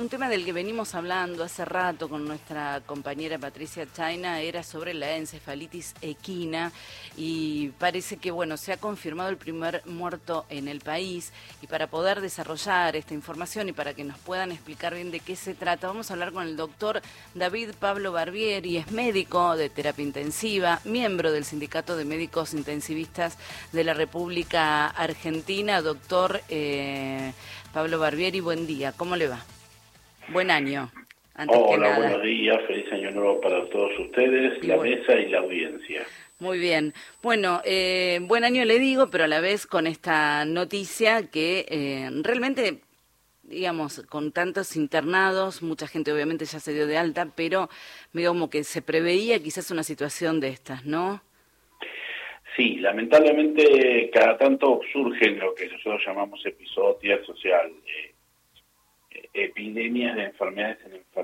un tema del que venimos hablando hace rato con nuestra compañera Patricia Chayna era sobre la encefalitis equina y parece que, bueno, se ha confirmado el primer muerto en el país y para poder desarrollar esta información y para que nos puedan explicar bien de qué se trata, vamos a hablar con el doctor David Pablo Barbieri, es médico de terapia intensiva, miembro del Sindicato de Médicos Intensivistas de la República Argentina. Doctor Pablo Barbieri, buen día, ¿cómo le va? Buen año, antes que Hola, nada. buenos días, feliz año nuevo para todos ustedes, la mesa y la audiencia. Muy bien, bueno, buen año le digo, pero a la vez con esta noticia que realmente, digamos, con tantos internados, mucha gente obviamente ya se dio de alta, pero como que se preveía quizás una situación de estas, ¿no? Sí, lamentablemente cada tanto surgen lo que nosotros llamamos episodios, o sea, epidemias de enfermedades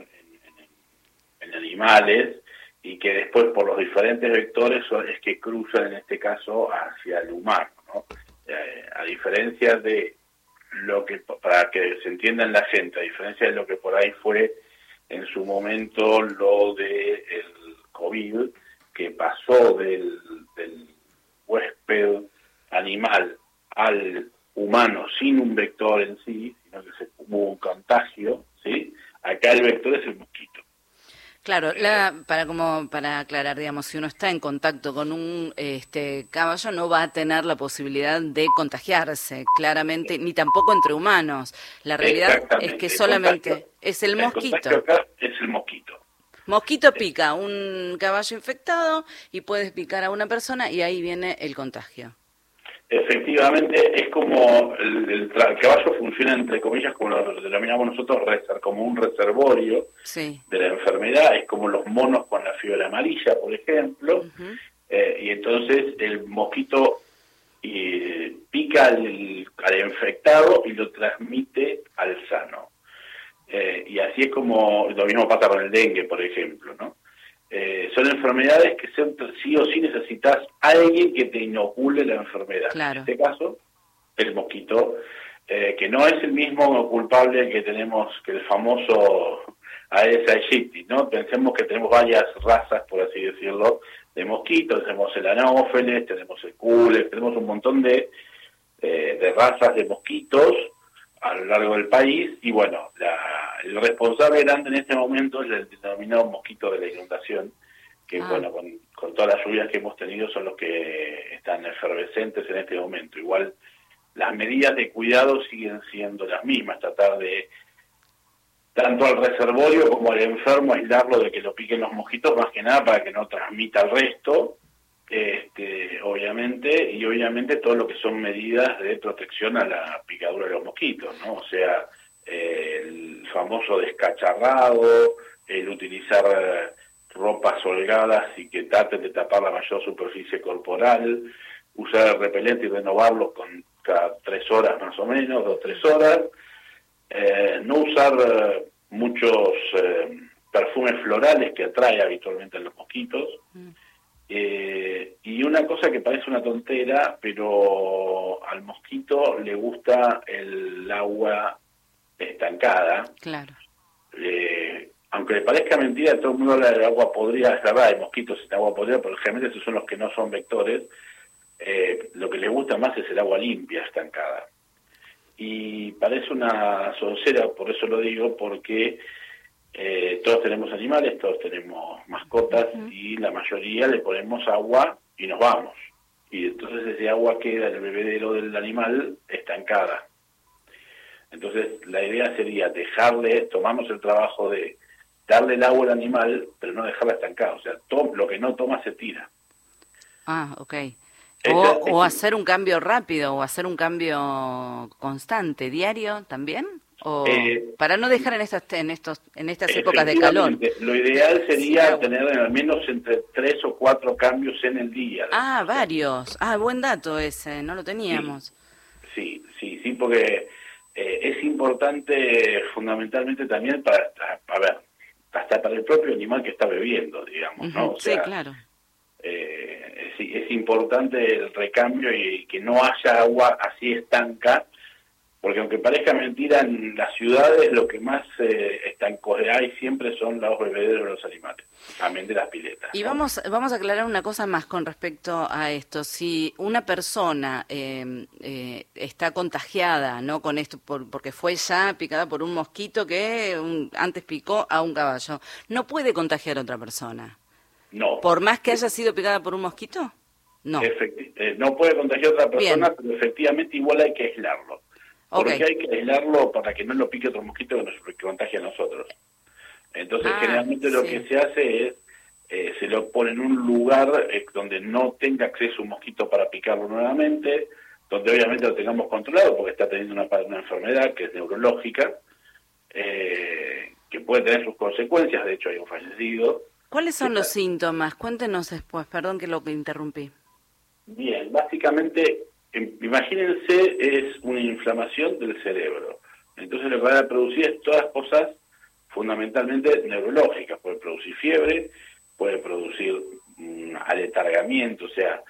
en animales y que después por los diferentes vectores es que cruzan en este caso hacia el humano, ¿no? A diferencia de lo que, para que se entienda en la gente, a diferencia de lo que por ahí fue en su momento lo de el COVID, que pasó del huésped animal al humano sin un vector en sí, sino que hubo un contagio, ¿sí? Acá el vector es el mosquito. Claro, para aclarar, digamos, si uno está en contacto con un caballo no va a tener la posibilidad de contagiarse, claramente, ni tampoco entre humanos. La realidad es que solamente es el mosquito. El contagio acá es el mosquito. Mosquito pica un caballo infectado y puedes picar a una persona y ahí viene el contagio. Efectivamente, es como el caballo funciona, entre comillas, como lo denominamos nosotros, como un reservorio de la enfermedad, es como los monos con la fiebre amarilla, por ejemplo, y entonces el mosquito pica al infectado y lo transmite al sano. Y así es como, lo mismo pasa con el dengue, por ejemplo, ¿no? Son enfermedades que sí o sí necesitas alguien que te inocule la enfermedad. Claro. En este caso, el mosquito, que no es el mismo culpable que tenemos, que el famoso Aedes aegypti, ¿no? Pensemos que tenemos varias razas, por así decirlo, de mosquitos. Tenemos el anófeles, tenemos el culex, tenemos un montón de razas de mosquitos a lo largo del país, y bueno, el responsable grande en este momento es el denominado mosquito de la inundación, que bueno, con todas las lluvias que hemos tenido son los que están efervescentes en este momento. Igual las medidas de cuidado siguen siendo las mismas, tratar de tanto al reservorio como al enfermo aislarlo de que lo piquen los mosquitos, más que nada para que no transmita al resto, obviamente todo lo que son medidas de protección a la picadura de los mosquitos, ¿no? O sea, el famoso descacharrado, el utilizar ropas holgadas y que traten de tapar la mayor superficie corporal, usar el repelente y renovarlo cada 3 horas más o menos, 2 o 3 horas, no usar muchos perfumes florales que atrae habitualmente a los mosquitos. Y una cosa que parece una tontera, pero al mosquito le gusta el agua estancada. Claro. Aunque le parezca mentira, todo el mundo habla del agua podrida, es verdad, hay mosquitos en agua podrida, pero generalmente esos son los que no son vectores. Lo que le gusta más es el agua limpia, estancada. Y parece una soncera, por eso lo digo, porque todos tenemos animales, todos tenemos mascotas, y la mayoría le ponemos agua y nos vamos. Y entonces ese agua queda en el bebedero del animal estancada. Entonces la idea sería tomarnos el trabajo de darle el agua al animal, pero no dejarla estancada. O sea, lo que no toma se tira. Ok. O hacer un cambio rápido, o hacer un cambio constante, diario también, o para no dejar en estas épocas de calor. Lo ideal sería tener al menos entre 3 o 4 cambios en el día. Varios. Buen dato ese, no lo teníamos. Sí, porque es importante fundamentalmente también hasta para el propio animal que está bebiendo, digamos, ¿no? O sea, sí, claro. Es importante el recambio y que no haya agua así estanca porque aunque parezca mentira, en las ciudades lo que más estancos hay siempre son los bebederos de los animales, también de las piletas, Y ¿no? vamos a aclarar una cosa más con respecto a esto. Si una persona está contagiada, ¿no? Con esto, porque fue ya picada por un mosquito que antes picó a un caballo, no puede contagiar a otra persona. No. Por más que haya sido picada por un mosquito, no. No puede contagiar a otra persona, Bien, pero efectivamente igual hay que aislarlo. ok. Porque hay que aislarlo para que no lo pique otro mosquito que nos contagie a nosotros. Entonces, Ah, generalmente lo que sí. se hace es, se lo pone en un lugar donde no tenga acceso un mosquito para picarlo nuevamente, donde obviamente lo tengamos controlado porque está teniendo una enfermedad que es neurológica, que puede tener sus consecuencias. De hecho, hay un fallecido. ¿Cuáles Que son los está... síntomas? Cuéntenos después, perdón que lo interrumpí. Bien, básicamente, imagínense, es una inflamación del cerebro. Entonces lo que van a producir es todas cosas fundamentalmente neurológicas. Puede producir fiebre, puede producir aletargamiento, o sea,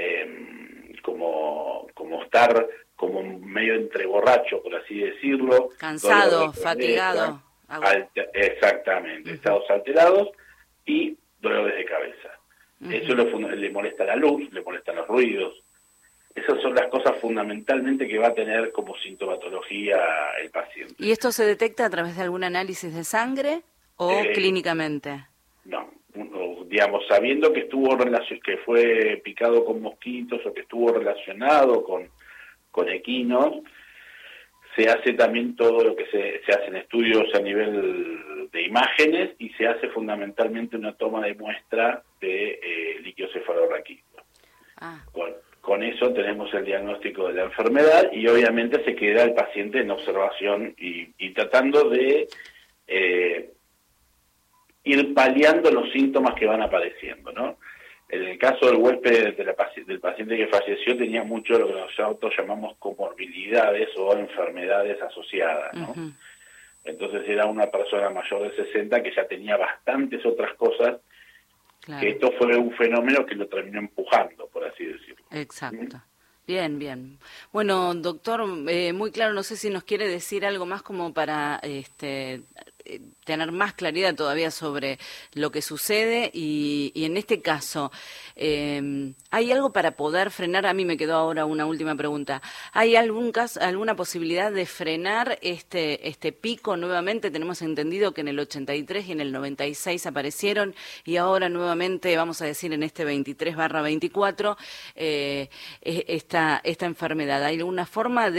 como estar como medio entre borracho, por así decirlo, dolor Cansado, de cabeza, fatigado. exactamente, Ujú, estados alterados y dolores de cabeza. Eso ujú. le molesta la luz, le molestan los ruidos. Esas son las cosas fundamentalmente que va a tener como sintomatología el paciente. ¿Y esto se detecta a través de algún análisis de sangre o Eh, clínicamente? no, digamos, sabiendo que que fue picado con mosquitos o que estuvo relacionado con equinos, se hace también todo lo que se hacen estudios a nivel de imágenes y se hace fundamentalmente una toma de muestra de líquido cefalorraquídeo. Ah, Con eso tenemos el diagnóstico de la enfermedad y obviamente se queda el paciente en observación y tratando de ir paliando los síntomas que van apareciendo, ¿no? En el caso del huésped del paciente que falleció tenía mucho de lo que nosotros llamamos comorbilidades o enfermedades asociadas, ¿no? ujú, Entonces era una persona mayor de 60 que ya tenía bastantes otras cosas, que claro, esto fue un fenómeno que lo terminó empujando, por así decirlo. ¿Mm? exacto. Bien, bien. Bueno, doctor, muy claro, no sé si nos quiere decir algo más como para tener más claridad todavía sobre lo que sucede y en este caso, ¿hay algo para poder frenar? A mí me quedó ahora una última pregunta. ¿Hay algún caso, alguna posibilidad de frenar este pico nuevamente? Tenemos entendido que en el 83 y en el 96 aparecieron y ahora nuevamente, vamos a decir, en este 23/24, esta enfermedad. ¿Hay alguna forma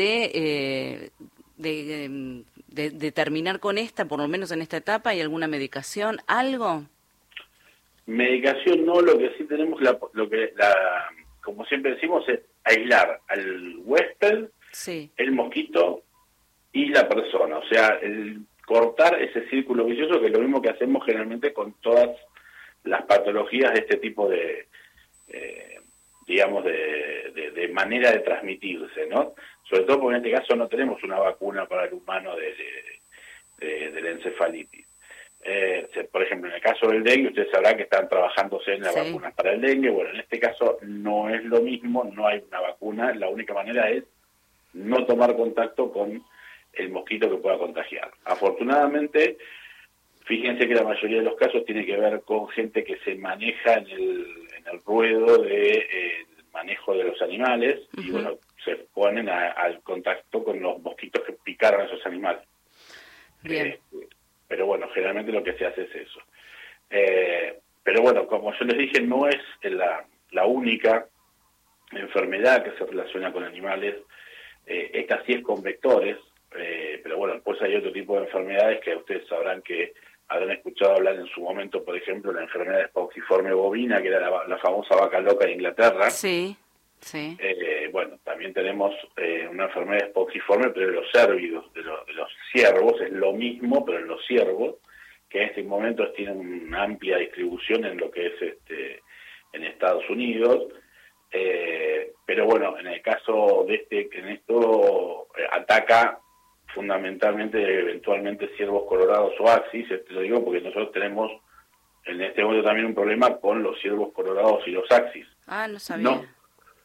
de terminar con esta, por lo menos en esta etapa? ¿Hay alguna medicación? ¿Algo? Medicación no, lo que sí tenemos, como siempre decimos, es aislar al huésped, Sí. el mosquito y la persona. O sea, cortar ese círculo vicioso, que es lo mismo que hacemos generalmente con todas las patologías de este tipo eh, digamos, de manera de transmitirse, ¿no? Sobre todo porque en este caso no tenemos una vacuna para el humano de la encefalitis. Por ejemplo, en el caso del dengue, usted sabrá que están trabajándose en las Sí. vacunas para el dengue. Bueno, en este caso no es lo mismo, no hay una vacuna. La única manera es no tomar contacto con el mosquito que pueda contagiar. Afortunadamente, fíjense que la mayoría de los casos tiene que ver con gente que se maneja en el ruedo de manejo de los animales y Ujú. bueno, se ponen al contacto con los mosquitos que picaron a esos animales. Bien. Pero bueno, generalmente lo que se hace es eso. Pero bueno, como yo les dije, no es la única enfermedad que se relaciona con animales. Esta sí es con vectores, pero bueno, después hay otro tipo de enfermedades que ustedes sabrán que habrán escuchado hablar en su momento, por ejemplo, la enfermedad pauciforme bovina, que era la famosa vaca loca de Inglaterra. Sí, sí. Bueno, también tenemos una enfermedad pauciforme, pero de los cérvidos, de los ciervos, es lo mismo, pero en los ciervos, que en este momento tiene una amplia distribución en lo que es en Estados Unidos. Pero bueno, en el caso de que en esto ataca fundamentalmente, eventualmente, ciervos colorados o axis. Lo digo porque nosotros tenemos en este momento también un problema con los ciervos colorados y los axis. Ah, no No, sabía.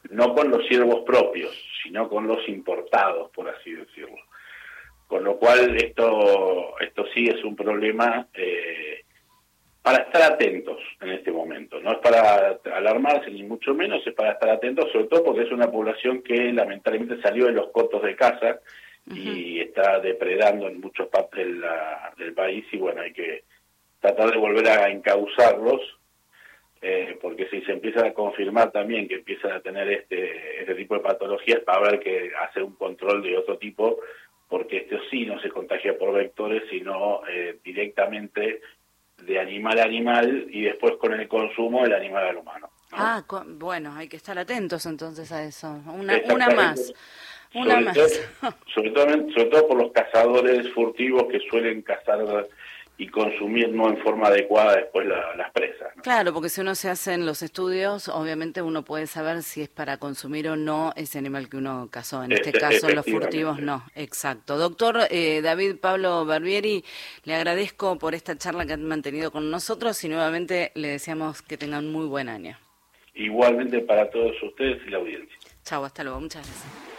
no con los ciervos propios, sino con los importados, por así decirlo. Con lo cual esto sí es un problema para estar atentos en este momento. No es para alarmarse ni mucho menos, es para estar atentos, sobre todo porque es una población que lamentablemente salió de los cotos de caza y está depredando en muchas partes del país, y bueno, hay que tratar de volver a encauzarlos, porque si se empiezan a confirmar también que empiezan a tener este tipo de patologías, va a haber que hacer un control de otro tipo, porque esto sí no se contagia por vectores, sino directamente de animal a animal, y después con el consumo del animal al humano, ¿no? Bueno, hay que estar atentos entonces a eso. Una más. Sobre todo por los cazadores furtivos que suelen cazar y consumir no en forma adecuada después las presas, ¿no? Claro, porque si uno se hacen los estudios, obviamente uno puede saber si es para consumir o no ese animal que uno cazó. En este caso, los furtivos no. Exacto. Doctor David Pablo Barbieri, le agradezco por esta charla que han mantenido con nosotros y nuevamente le deseamos que tengan muy buen año. Igualmente para todos ustedes y la audiencia. Chau, hasta luego. Muchas gracias.